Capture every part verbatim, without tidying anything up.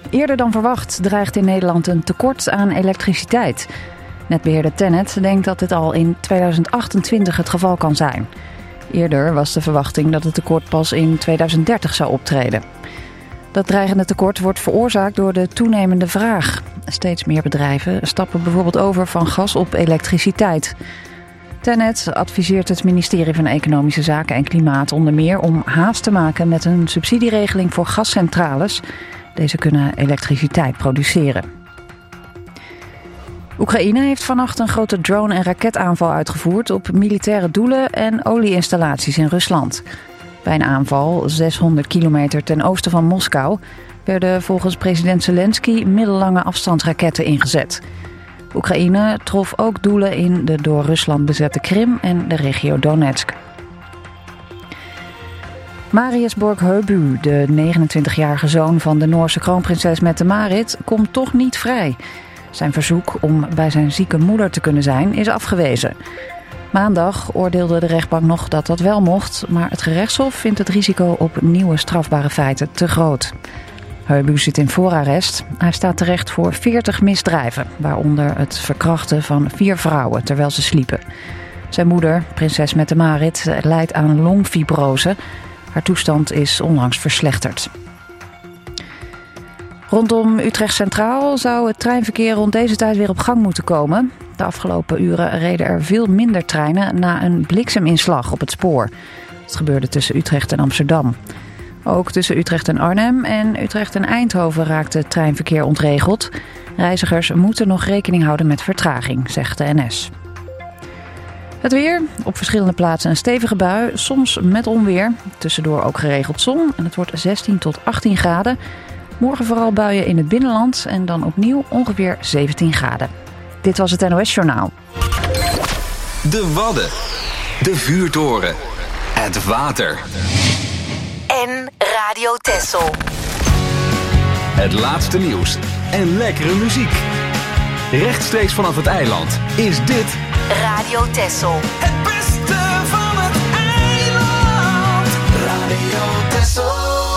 Eerder dan verwacht dreigt in Nederland een tekort aan elektriciteit. Netbeheerder TenneT denkt dat dit al in tweeduizend achtentwintig het geval kan zijn. Eerder was de verwachting dat het tekort pas in tweeduizend dertig zou optreden. Dat dreigende tekort wordt veroorzaakt door de toenemende vraag. Steeds meer bedrijven stappen bijvoorbeeld over van gas op elektriciteit. TenneT adviseert het ministerie van Economische Zaken en Klimaat onder meer om haast te maken met een subsidieregeling voor gascentrales. Deze kunnen elektriciteit produceren. Oekraïne heeft vannacht een grote drone- en raketaanval uitgevoerd op militaire doelen en olieinstallaties in Rusland. Bij een aanval zeshonderd kilometer ten oosten van Moskou werden volgens president Zelensky middellange afstandsraketten ingezet. Oekraïne trof ook doelen in de door Rusland bezette Krim en de regio Donetsk. Marius Borg-Høibu, de negenentwintigjarige zoon van de Noorse kroonprinses Mette-Marit, komt toch niet vrij. Zijn verzoek om bij zijn zieke moeder te kunnen zijn is afgewezen. Maandag oordeelde de rechtbank nog dat dat wel mocht, maar het gerechtshof vindt het risico op nieuwe strafbare feiten te groot. Høibu zit in voorarrest. Hij staat terecht voor veertig misdrijven, waaronder het verkrachten van vier vrouwen terwijl ze sliepen. Zijn moeder, prinses Mette-Marit, lijdt aan longfibrose. Haar toestand is onlangs verslechterd. Rondom Utrecht Centraal zou het treinverkeer rond deze tijd weer op gang moeten komen. De afgelopen uren reden er veel minder treinen na een blikseminslag op het spoor. Het gebeurde tussen Utrecht en Amsterdam. Ook tussen Utrecht en Arnhem en Utrecht en Eindhoven raakte het treinverkeer ontregeld. Reizigers moeten nog rekening houden met vertraging, zegt de N S. Het weer. Op verschillende plaatsen een stevige bui, soms met onweer. Tussendoor ook geregeld zon en het wordt zestien tot achttien graden. Morgen vooral buien in het binnenland en dan opnieuw ongeveer zeventien graden. Dit was het N O S Journaal. De Wadden. De vuurtoren. Het water. En Radio Texel. Het laatste nieuws en lekkere muziek. Rechtstreeks vanaf het eiland is dit Radio Texel. Het beste van het eiland. Radio Texel.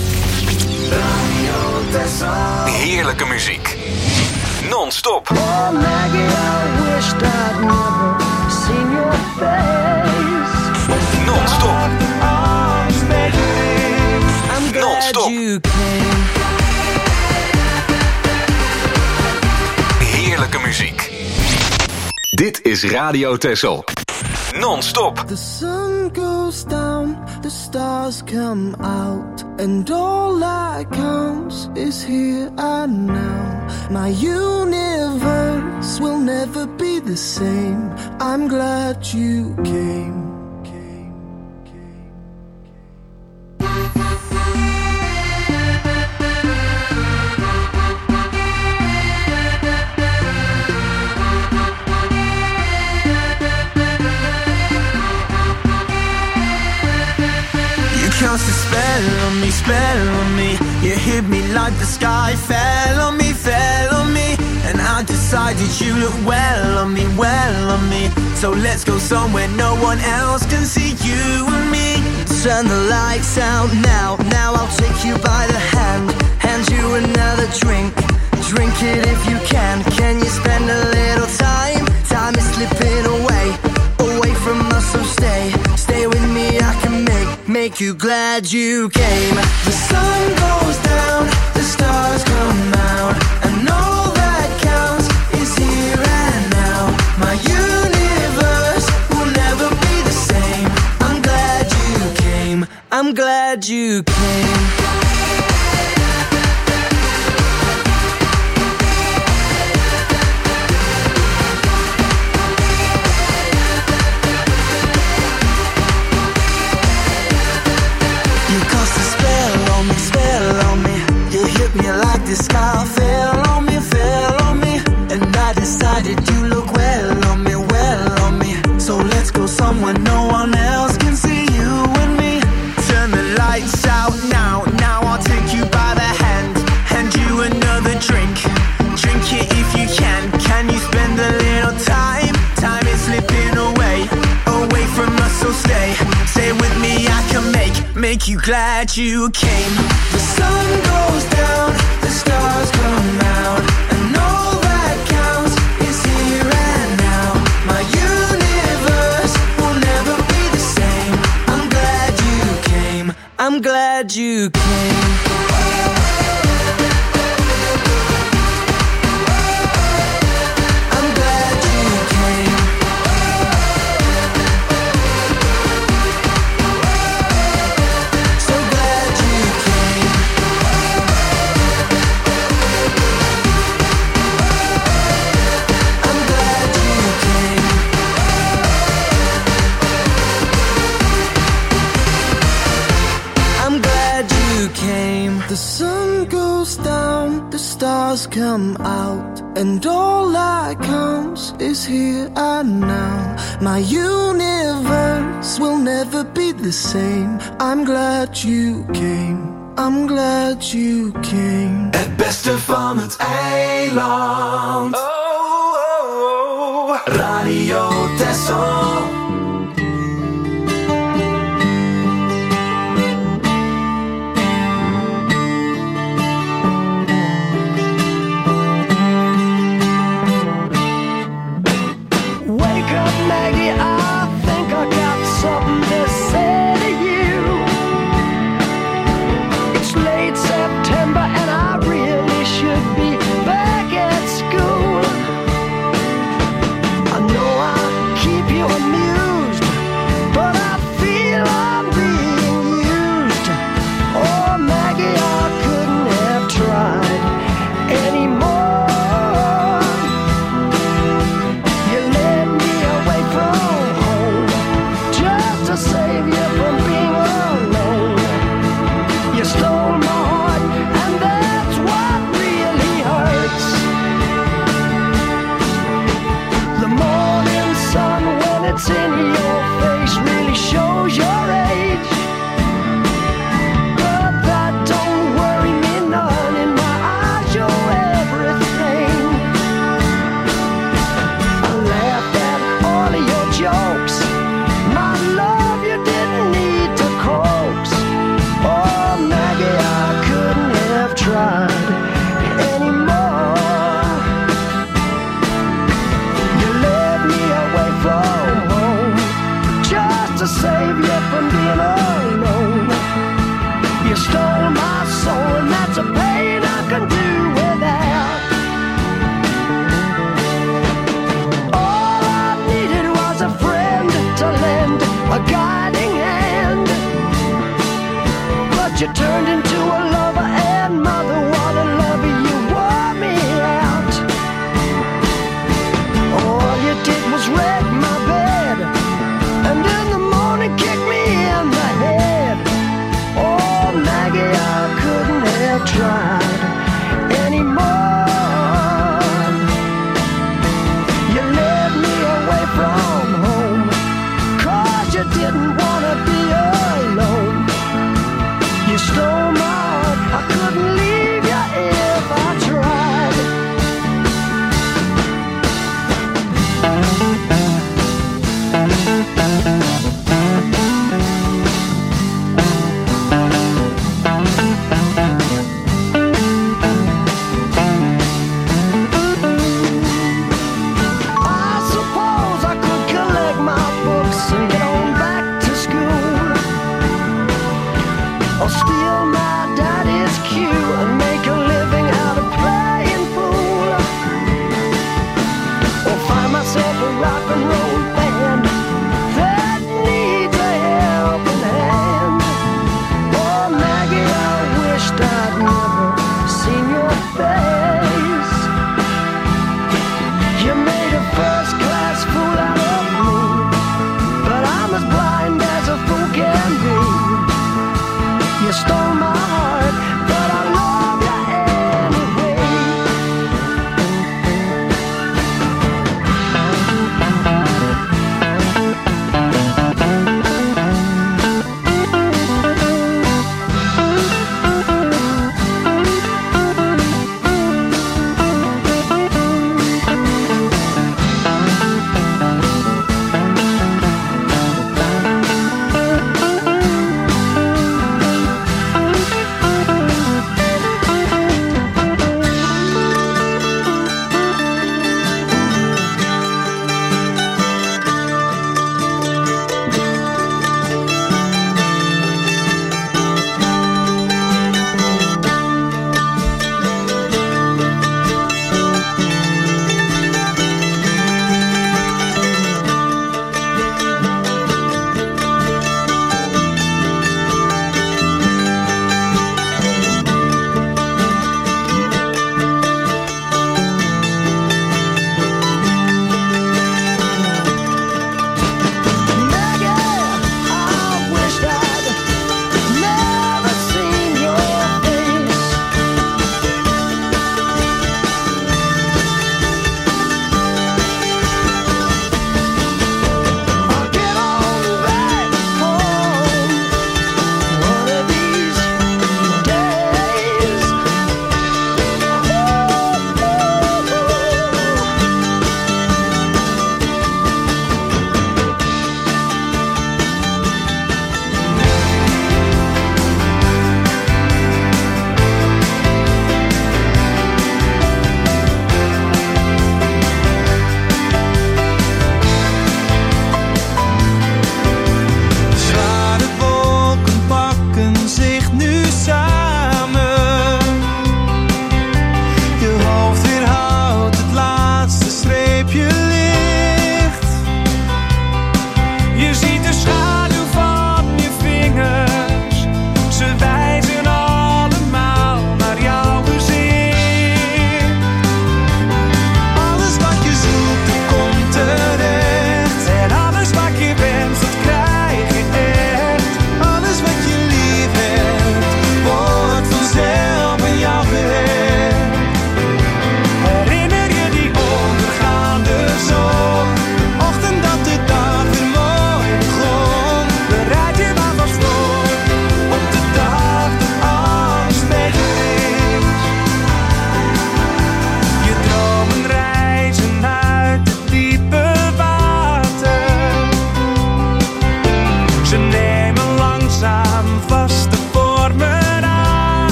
Radio Texel. heerlijke muziek. Non-stop. Oh Maggie, I wished I'd never seen your face. Non-stop. I'm glad Non-stop. you came. Heerlijke muziek. Dit is Radio Texel. Non-stop. The sun goes down, the stars come out, and all that counts is here and now. My universe will never be the same. I'm glad you came. Cast a spell on me, spell on me. You hit me like the sky fell on me, fell on me. And I decided you look well on me, well on me. So let's go somewhere no one else can see you and me. Turn the lights out now, now I'll take you by the hand. Hand you another drink, drink it if you can. Can you spend a little time? Time is slipping away, away from us, so stay. Stay with me, I can make, make you glad you came. The sun goes down, the stars come out, and all that counts is here and now. My universe will never be the same. I'm glad you came, I'm glad you came. The sky fell on me, fell on me, and I decided you look well on me, well on me. So let's go somewhere no one else can see you and me. Turn the lights out now, now I'll take you by the hand, hand you another drink, drink it if you can. Can you spend a little time? Time is slipping away, away from us, so stay, stay with me. I can make, make you glad you came. The sun goes down, the stars when the stars come out and all that counts is here and now. My universe will never be the same. I'm glad you came. I'm glad you came. Het beste van het eiland. Oh, oh, oh. Radio Texel. Maggie, I think I got something to say to you. It's late September and I really should be back at school.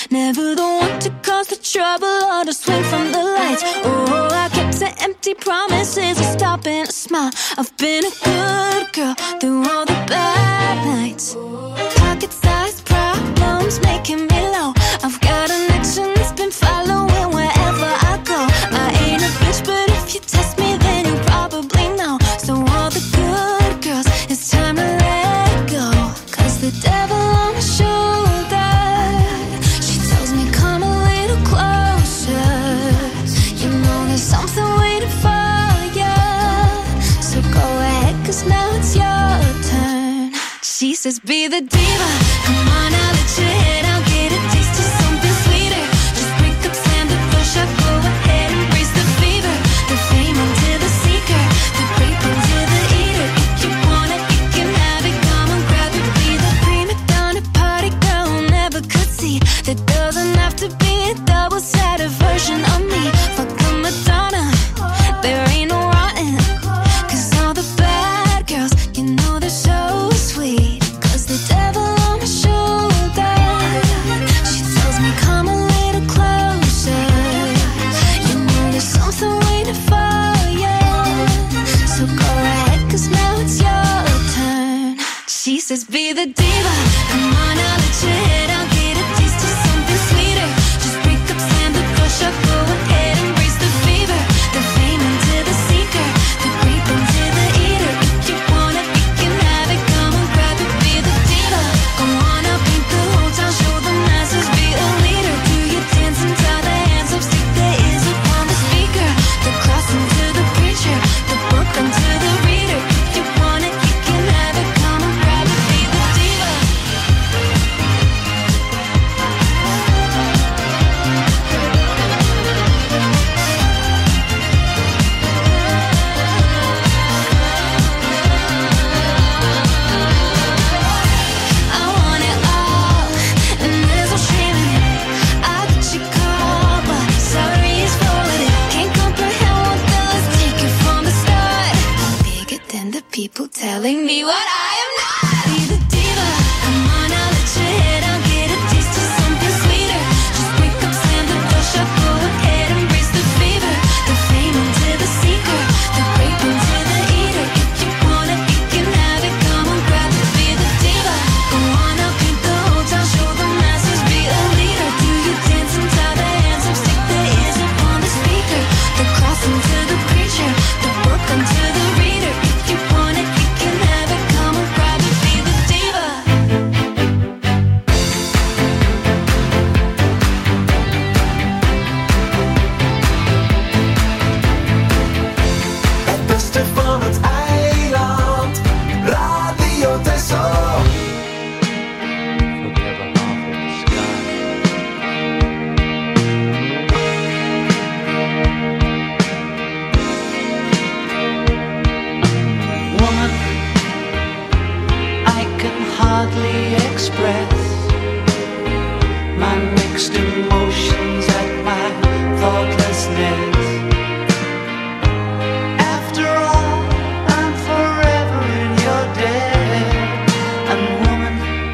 Never the one to cause the trouble or to swing from the lights. Oh, I kept to empty promises, a stop and a smile. I've been a good girl through all the bad nights. Pocket-sized problems making me low. I've got an action that's been following wherever I go. I ain't a bitch, but if you test me, then you probably know. So all the good girls, it's time to let go. Cause the devil on my shoulder, she tells me come a little closer. You know there's something waiting for you. So go ahead, cause now it's your turn. She says be the diva, come on, I'll let your head out, get a taste of something sweeter. Just break up, slam the door shut, go ahead, embrace the fever. The fame unto the seeker, the grape unto the eater. If you want it, you can have it, come on, grab it. Be the prima donna party girl who never could see. There doesn't have to be a double-sided version of me. Fuck the Madonna, there ain't no rotten. Cause all the bad girls, you know they're so sweet. Cause the devil on my shoulder, she tells me come a little closer. You know there's something waiting for you. So go ahead, cause now it's your turn. She says be the diva, come on, I'll let your head out, get a taste of something sweeter. Just break up, slam the door shut, go ahead, embrace the fever. The fame into the seeker, the grape into the eater. If you want it, you can have it, come on, grab it, be the diva. Go on up, paint the whole town, show the masses, be a leader. Do your dance and tie the hands up, stick the ears upon the speaker. The cross into the preacher, the book unto the reader. If you want it, you can have it, come on, grab it, be the diva. I want it all, and there's no shame in it. I got you caught, but sorry is forwarded. Can't comprehend what the let's take it from the start. Bigger than the people telling me what I am not. Be the diva, come on, I'll let your head out, get a taste of something sweeter. Just break up, slam the door shut, go ahead, embrace the fever. The fame into the seeker, the grape into the eater. If you want it, you can have it, come on, grab it, be the diva. Go on up, paint the whole town, show the masses, be a leader. Do your dance and tie the hands up, stick the ears upon the speaker. The cross into the preacher, the book unto the reader. If you want it, you can have it, come on, grab it, be the diva. Het beste van het eiland, Radio Texel. Woman, I can hardly express my mixed emotions at my thoughtlessness. After all, I'm forever in your debt. And woman,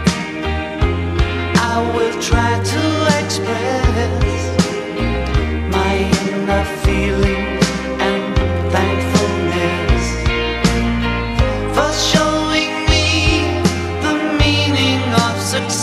I will try to express my inner feelings and thankfulness for showing me the meaning of success.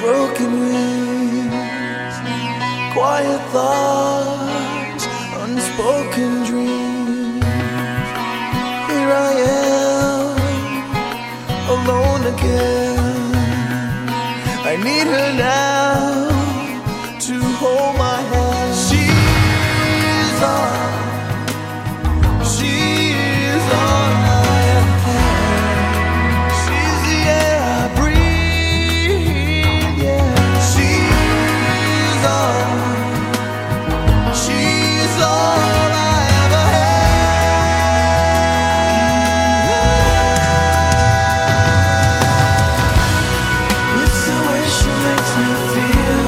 broken wings, quiet thoughts, unspoken dreams. Here I am, alone again. I need her now to hold my hand. She's all, she's all I have. She's the air I breathe, yeah. She's all, she's all I ever had. It's the way she makes me feel.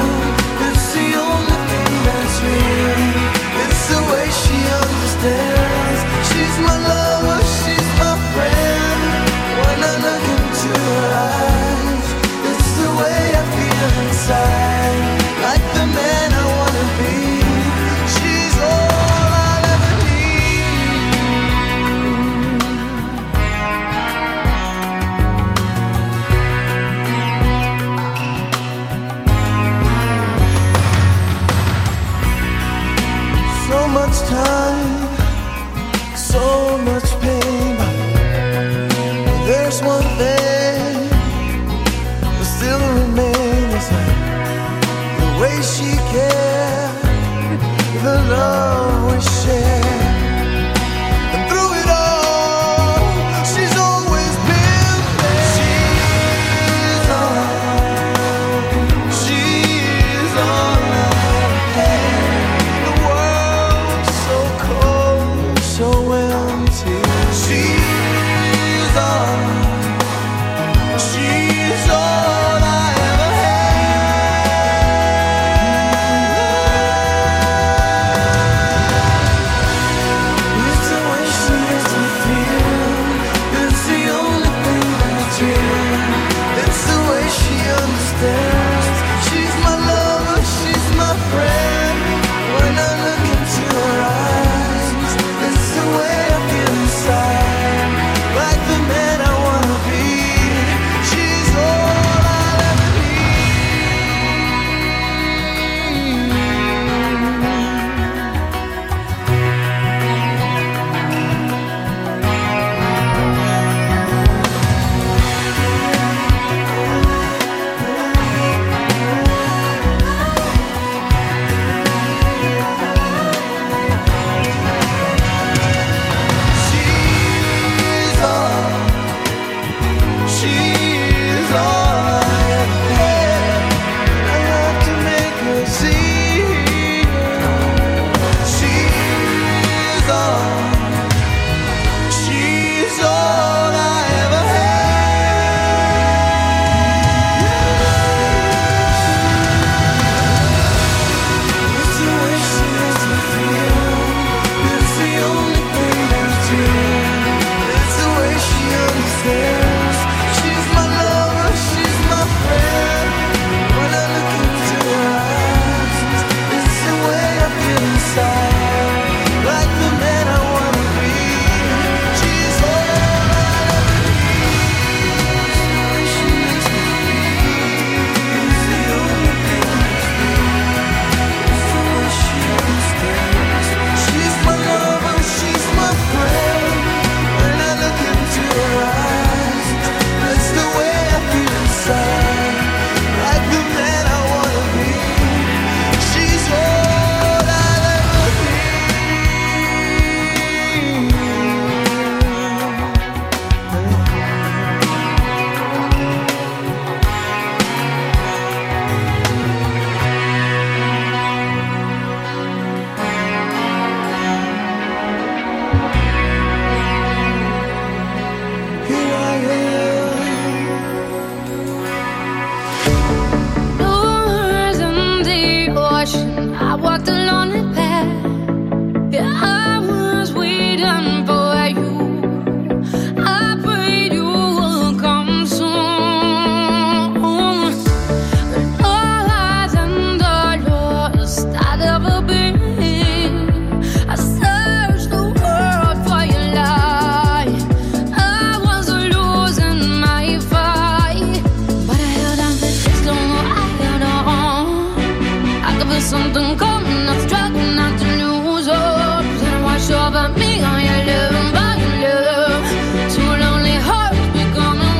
something coming, not struck, not to lose hope. Then wash over me on your love and by your love. Two lonely hearts becoming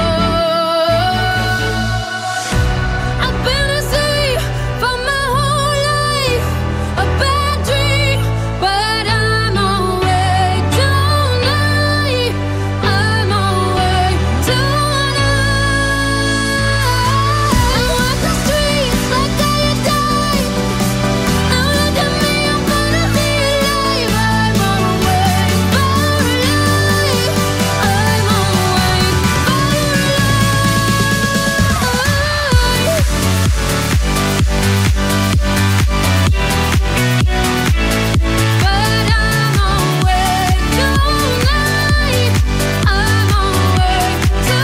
one. I've been a sea for my whole life, a bad dream, but I'm awake tonight. I'm awake tonight. I walk the streets like I had died. Now look at me, I'm gonna be alive. I'm awake for life. I'm awake for life. But I'm awake tonight. I'm awake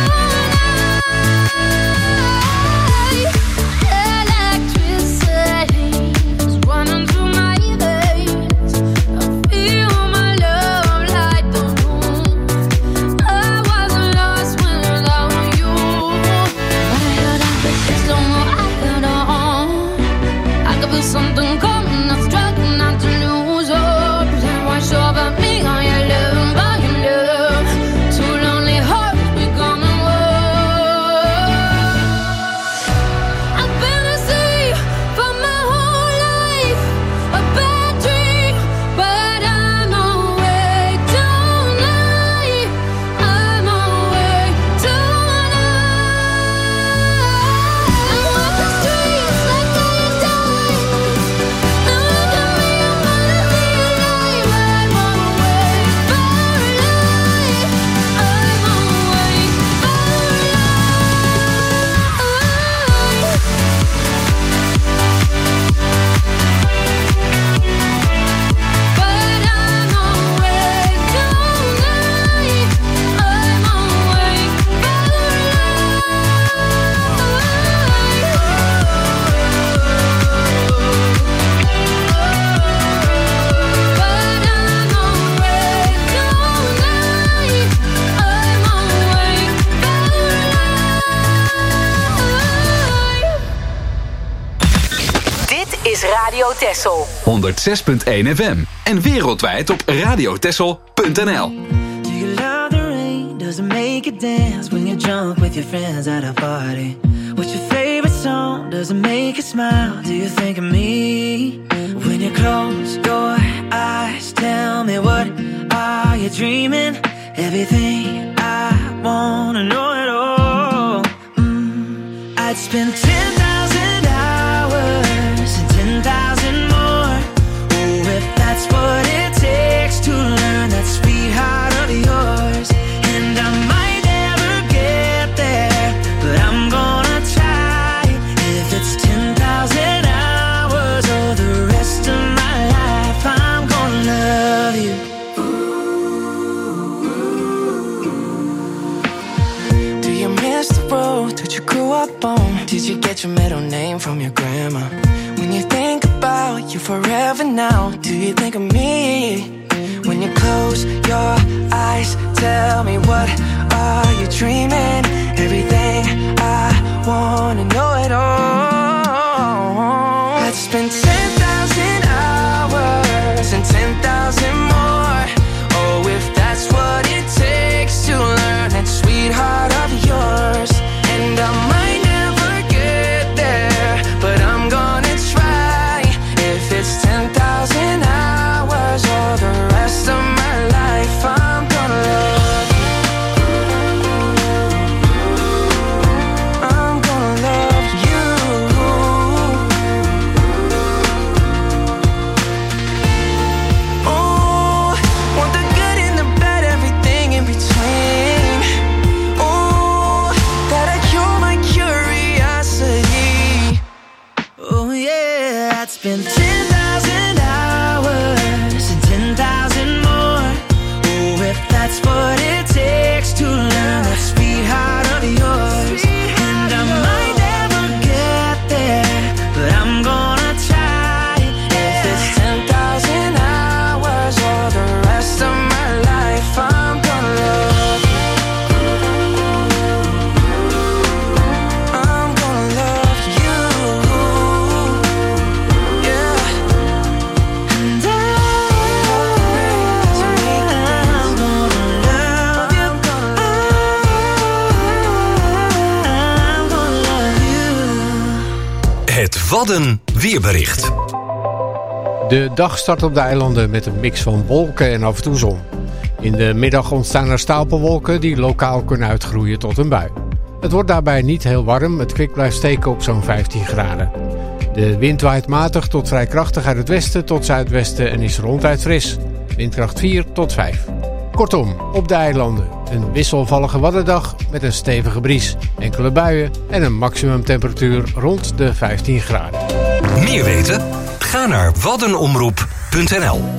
tonight. Electricity is running through my veins. I feel my love light the room. I wasn't lost without you. But I held on, but there's no more. I held on. I could feel something coming, not struck, not to lose hope. Then wash over me on your love and by your love. Two lonely hearts becoming one. I've been a sea for my whole life, a bad dream, but I'm awake tonight. I'm awake tonight. I walk the streets like I had died. Now look at me, I'm gonna be alive. I'm awake for life. I'm awake for life. But I'm awake tonight. I'm awake Dit is Radio Texel. honderd zes punt één F M en wereldwijd op radiotessel punt n l. Do you love the rain? Does it make you dance when you're drunk with your friends at a party? What's your favorite song? Does it make you smile? Do you think of me? When you close your eyes, tell me, what are you dreaming? Everything I wanna know it all. Mm, I'd spend ten thousand hours and ten thousand more. Oh, if that's what it takes to learn that sweet heart of yours. And I might never get there, but I'm gonna try. If it's ten thousand hours or the rest of my life, I'm gonna love you. Do you miss the road that you grew up on? Did you get your middle name from your grandma? When you think about you forever now, do you think of me? When you close your eyes, tell me, what are you dreaming? Everything I wanna know it all. I'd spend ten thousand hours and ten thousand more. Oh, if that's what it takes to learn that sweetheart of yours. And I might never get there, but I'm gonna try. If it's ten thousand hours or the rest of my life, I'm gonna love you. I'm gonna love you. Oh, want the good and the bad, everything in between. Oh, that'll cure my curiosity. Oh yeah, I'd spend ten thousand hours and ten thousand more. Oh, if that's what it takes to learn that sweetheart of yours. And I might never get there, but I'm gonna try. If it's ten thousand hours or the rest of my life, I'm gonna love you. I'm gonna love you. Het Wadden weerbericht. De dag start op de eilanden met een mix van wolken en af en toe zon. In de middag ontstaan er stapelwolken die lokaal kunnen uitgroeien tot een bui. Het wordt daarbij niet heel warm, het kwik blijft steken op zo'n vijftien graden. De wind waait matig tot vrij krachtig uit het westen tot zuidwesten en is ronduit fris. Windkracht vier tot vijf. Kortom, op de eilanden een wisselvallige waddendag met een stevige bries, enkele buien en een maximumtemperatuur rond de vijftien graden. Meer weten? Ga naar waddenomroep punt n l.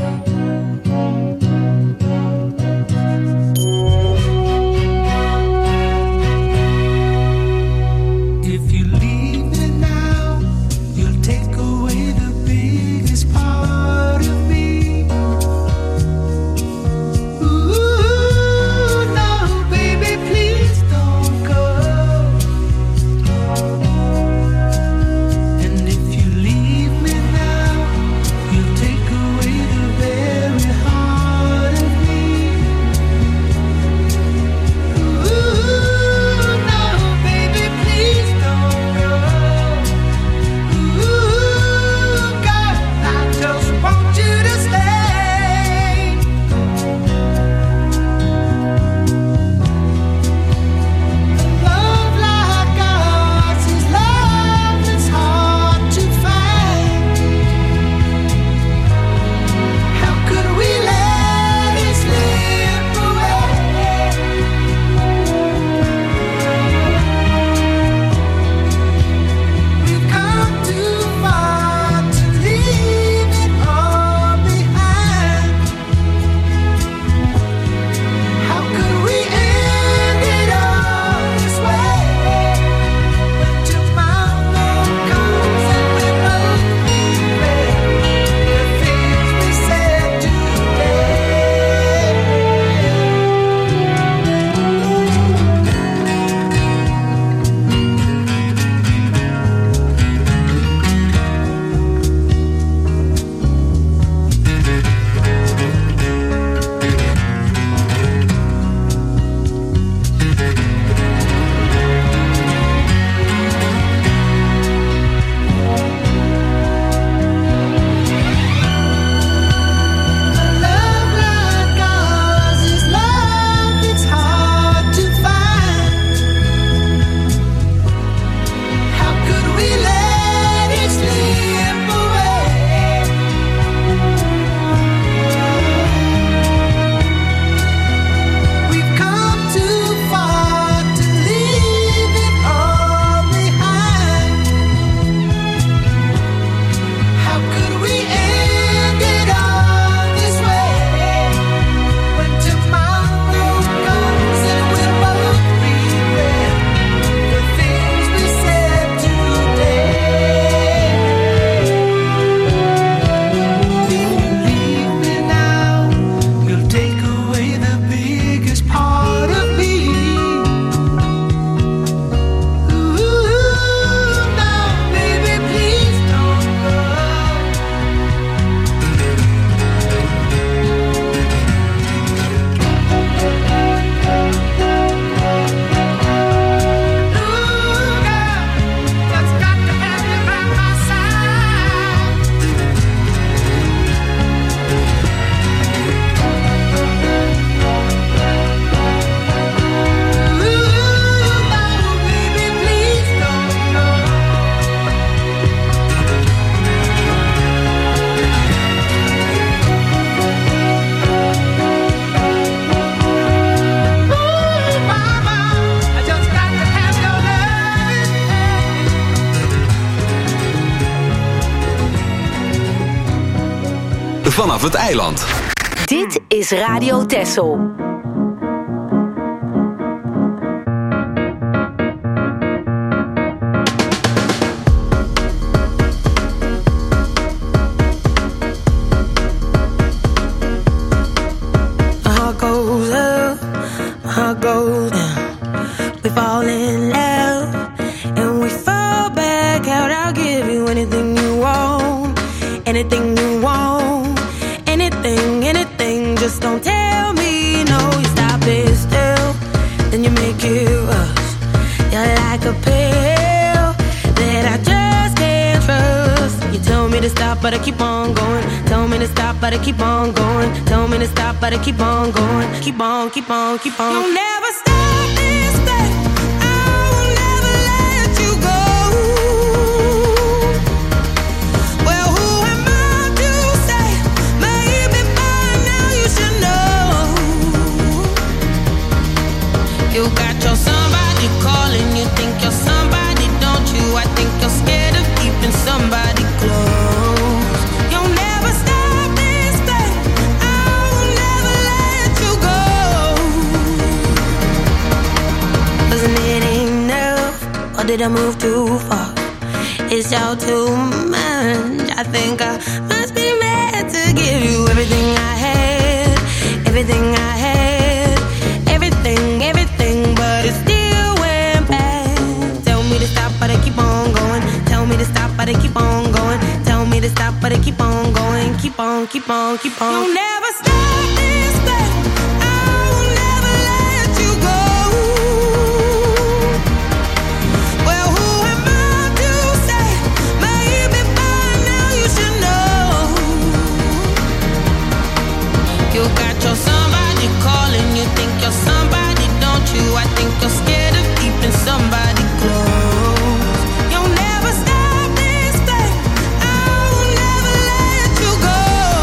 Vanaf het eiland. Dit is Radio Texel. Anything you want, anything, anything, just don't tell me no. You stop it still, then you make it rush. You're like a pill that I just to stop, but I keep on going. Tell me to stop, but I keep on going. Tell me to stop, but I keep on going. Keep on, keep on, keep on. You'll never stop this thing. I will never let you go. Well, who am I to say? Maybe by now you should know. You got your somebody calling. You think you're somebody, don't you? I think you're scared of keeping somebody close. You'll never stop this thing. I will never let you go. 'Cause it ain't enough, or did I move too far? It's all too much. I think I must be mad to give you everything I had, everything I had, everything, everything, but it still went bad. Tell me to stop, but I keep on going. Tell me to stop, but I keep on going. Tell me to stop, but I keep on going. Keep on, keep on, keep on. You'll never stop this thing. I will never let you go. Well, who am I to say? Maybe by now you should know. You got your somebody calling. You think you're somebody, don't you? I think you're scared of keeping somebody close. You'll never stop this thing. I will never let you go.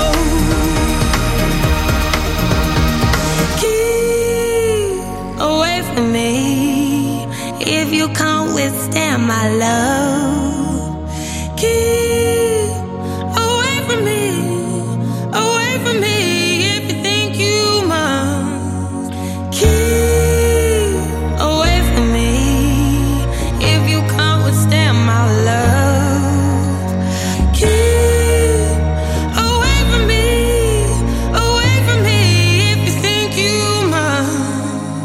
Keep away from me if you can't withstand my love. Keep away from me, away from me if you think you must. Keep away from me if you can't withstand my love. Keep away from me, away from me if you think you must.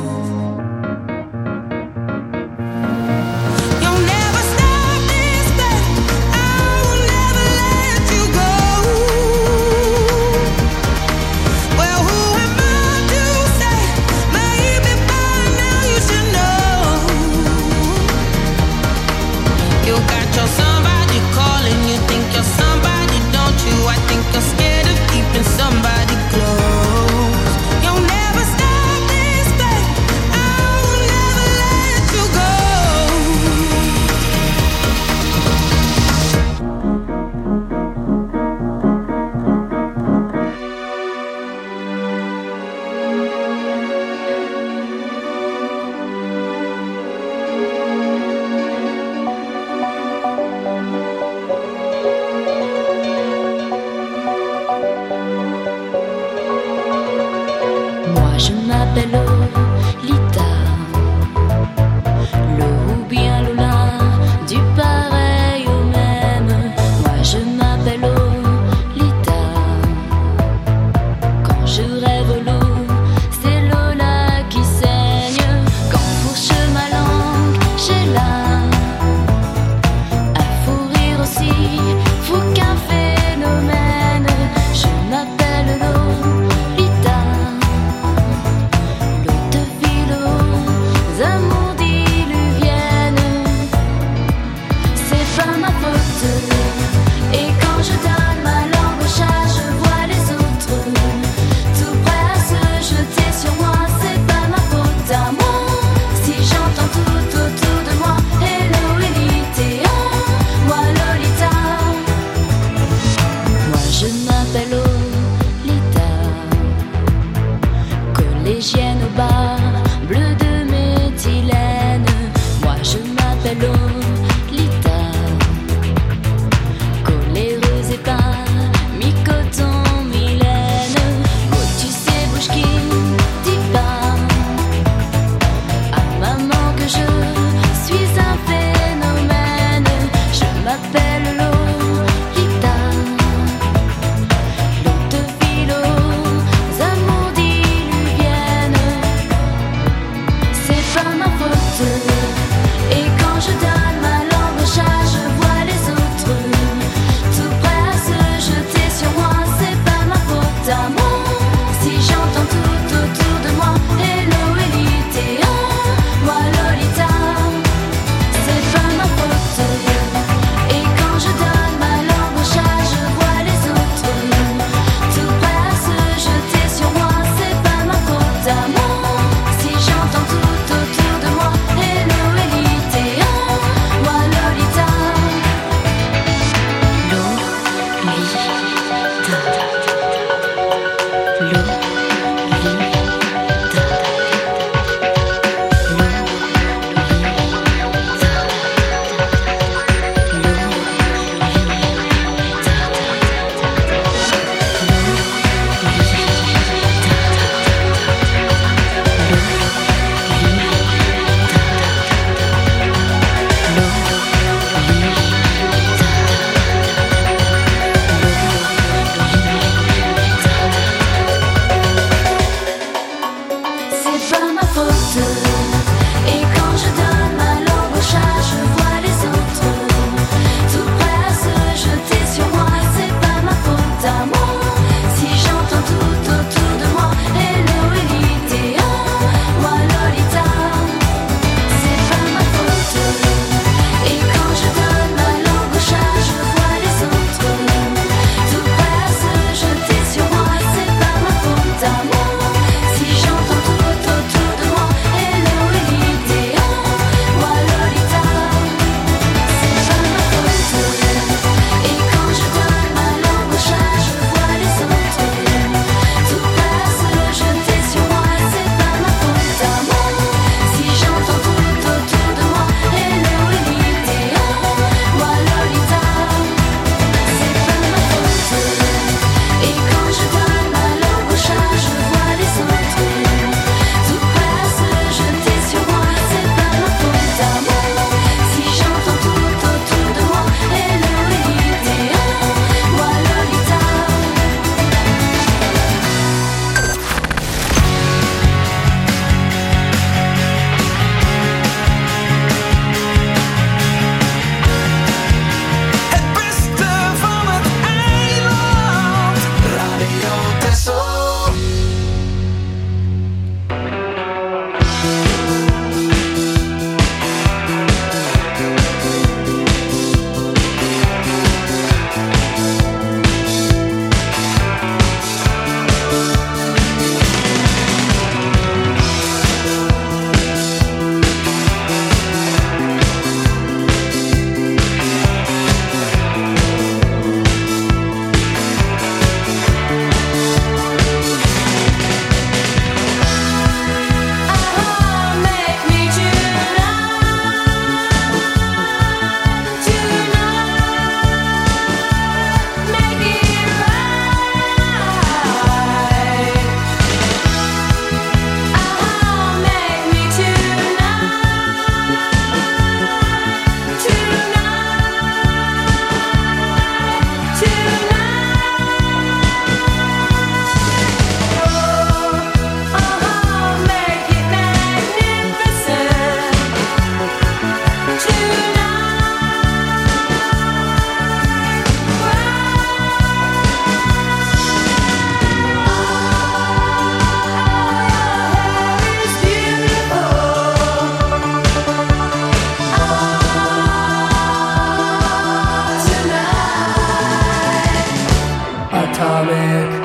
You'll never stop this thing. I will never let you go. Well, who am I to say? Maybe by now you should know. You got your somebody calling. You think you're somebody, don't you? I think you're scared of keeping somebody close. You'll never stop this thing. I will never let you go. Moi je m'appelle Lolita, Lo ou bien Lola, du pareil au même. Moi je m'appelle Lolita. Quand je rêve l'eau, c'est Lola qui saigne. Quand fourche ma langue, j'ai là un fou rire aussi, fou qu'un phénomène. Je m'appelle Lolita, l'eau de ville aux amours diluviennes. C'est pas ma faute. Et quand je donne ma langue au chat, je vois les autres tout prêts à se jeter sur moi. C'est pas ma faute à moi si j'entends tout autour de moi hello Elite, moi Lolita. Moi je m'appelle Lolita, collégienne au bar, bleu de méthylène. Moi je m'appelle Lolita, stomach.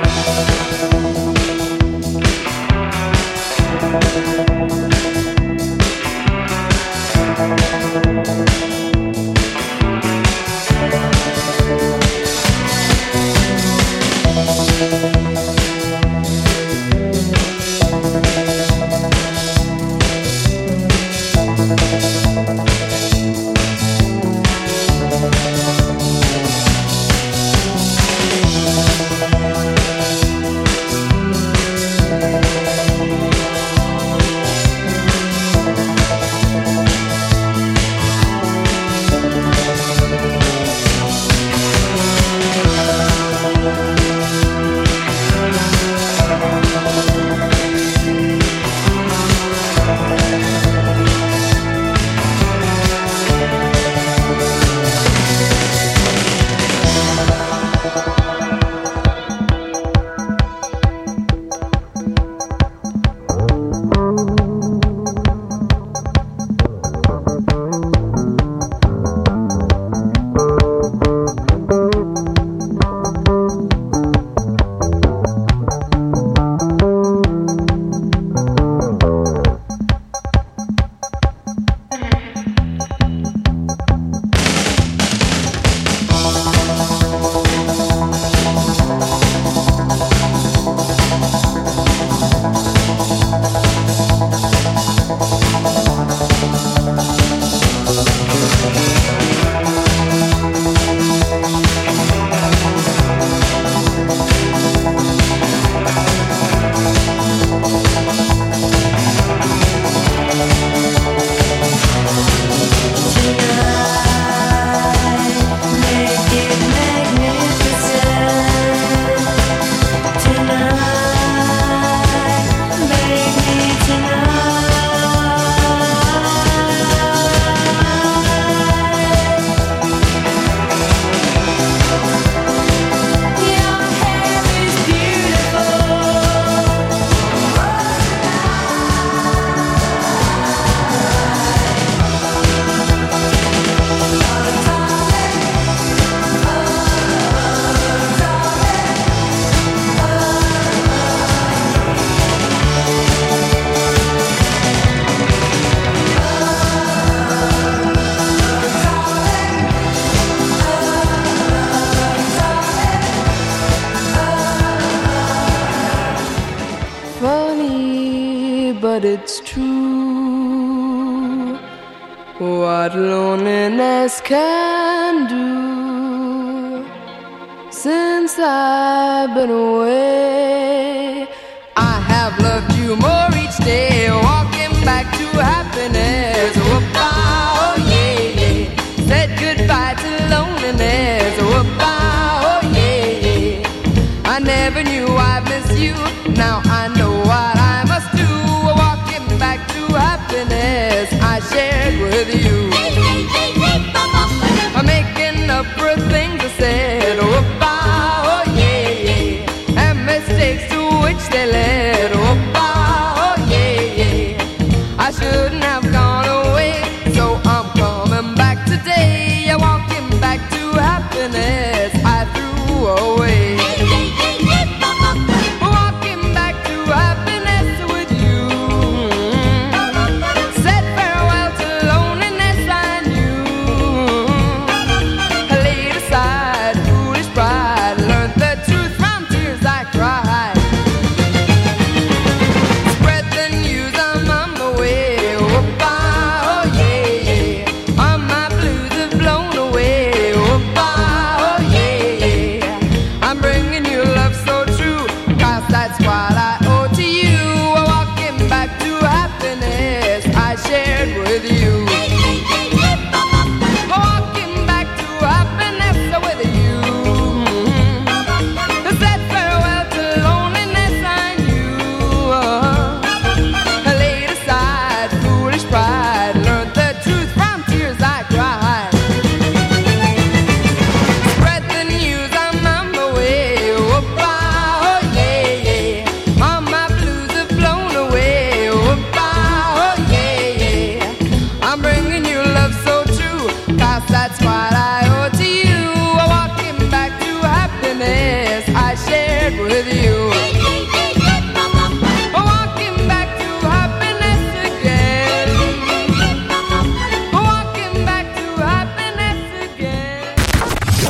but it's true. What loneliness can do. Since I've been away, I have loved you more each day, walking back to happiness. Whoop-ah, oh yeah, yeah. Said goodbye to loneliness. Whoop-ah, oh yeah, yeah. I never knew I'd miss you. Now I know what I must do. Walking back to happiness I shared with you. I'm making up for things I said. Whoop-ah, oh yeah, yeah. And mistakes to which they led. Whoop-ah, oh yeah, yeah. I shouldn't have gone away, so I'm coming back today. Walking back to happiness I threw away. Oh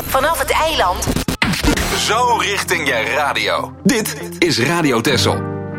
vanaf het eiland. Zo richting je radio. Dit is Radio Texel.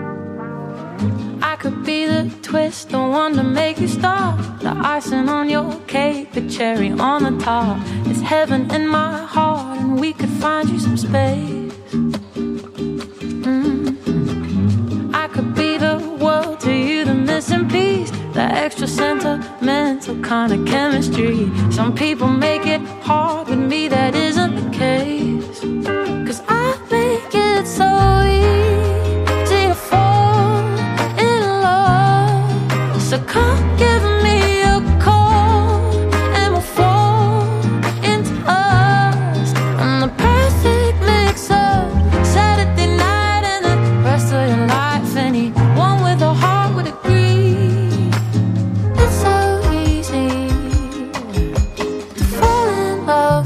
I could be the twist, the one to make you stop. The icing on your cake, the cherry on the top. It's heaven in my heart, and we could find you some space. Mm-hmm. I could be the world to you, the missing piece, the extra sentimental kind of chemistry. Some people make it hard, with me that isn't the case. 'Cause I make it so easy to fall in love. So come give me a call and we'll fall into us. I'm the perfect mix of Saturday night and the rest of your life. Anyone with a heart would agree. It's so easy to fall in love.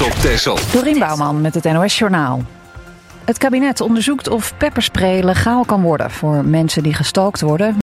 trots op Texel. Dorien Bouwman met het N O S-journaal. Het kabinet onderzoekt of pepperspray legaal kan worden voor mensen die gestalkt worden